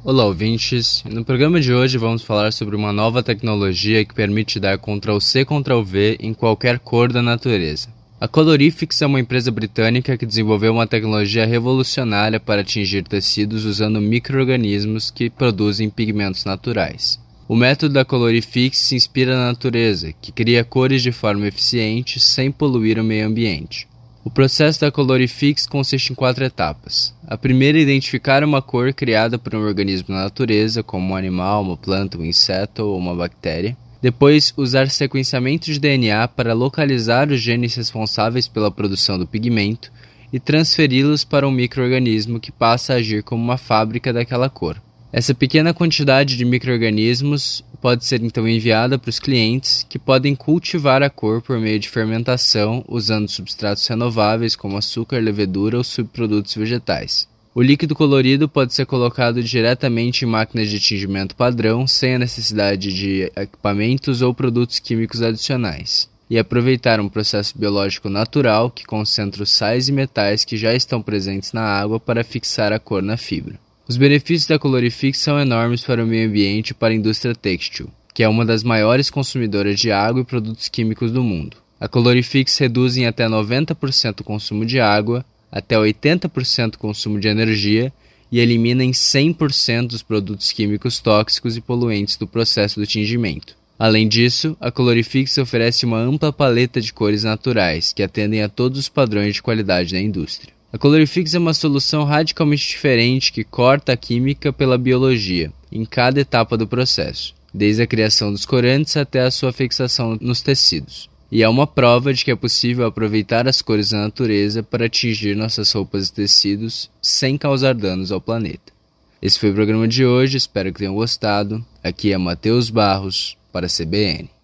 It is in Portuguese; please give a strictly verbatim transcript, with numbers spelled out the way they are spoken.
Olá, ouvintes! No programa de hoje vamos falar sobre uma nova tecnologia que permite dar control C control V em qualquer cor da natureza. A Colorifix é uma empresa britânica que desenvolveu uma tecnologia revolucionária para atingir tecidos usando micro-organismos que produzem pigmentos naturais. O método da Colorifix se inspira na natureza, que cria cores de forma eficiente sem poluir o meio ambiente. O processo da Colorifix consiste em quatro etapas. A primeira é identificar uma cor criada por um organismo na natureza, como um animal, uma planta, um inseto ou uma bactéria. Depois, usar sequenciamento de D N A para localizar os genes responsáveis pela produção do pigmento e transferi-los para um micro-organismo que passa a agir como uma fábrica daquela cor. Essa pequena quantidade de micro-organismos pode ser então enviada para os clientes, que podem cultivar a cor por meio de fermentação usando substratos renováveis como açúcar, levedura ou subprodutos vegetais. O líquido colorido pode ser colocado diretamente em máquinas de tingimento padrão, sem a necessidade de equipamentos ou produtos químicos adicionais, e aproveitar um processo biológico natural que concentra os sais e metais que já estão presentes na água para fixar a cor na fibra. Os benefícios da Colorifix são enormes para o meio ambiente e para a indústria têxtil, que é uma das maiores consumidoras de água e produtos químicos do mundo. A Colorifix reduz em até noventa por cento o consumo de água, até oitenta por cento o consumo de energia e elimina em cem por cento os produtos químicos tóxicos e poluentes do processo do tingimento. Além disso, a Colorifix oferece uma ampla paleta de cores naturais que atendem a todos os padrões de qualidade da indústria. A Colorifix é uma solução radicalmente diferente que corta a química pela biologia, em cada etapa do processo, desde a criação dos corantes até a sua fixação nos tecidos. E é uma prova de que é possível aproveitar as cores da natureza para atingir nossas roupas e tecidos sem causar danos ao planeta. Esse foi o programa de hoje, espero que tenham gostado. Aqui é Matheus Barros, para a C B N.